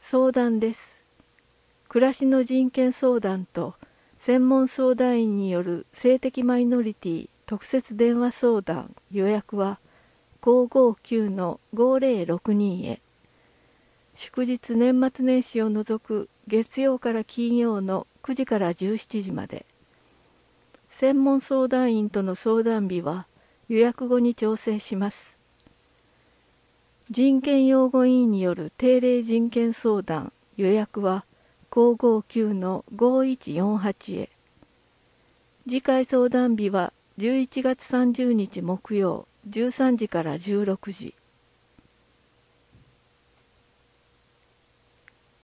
相談です。暮らしの人権相談と専門相談員による性的マイノリティ特設電話相談予約は559-5062へ。祝日年末年始を除く月曜から金曜の9時から17時まで。専門相談員との相談日は予約後に調整します。人権擁護委員による定例人権相談予約は559-5148へ。次回相談日は11月30日木曜13時から16時。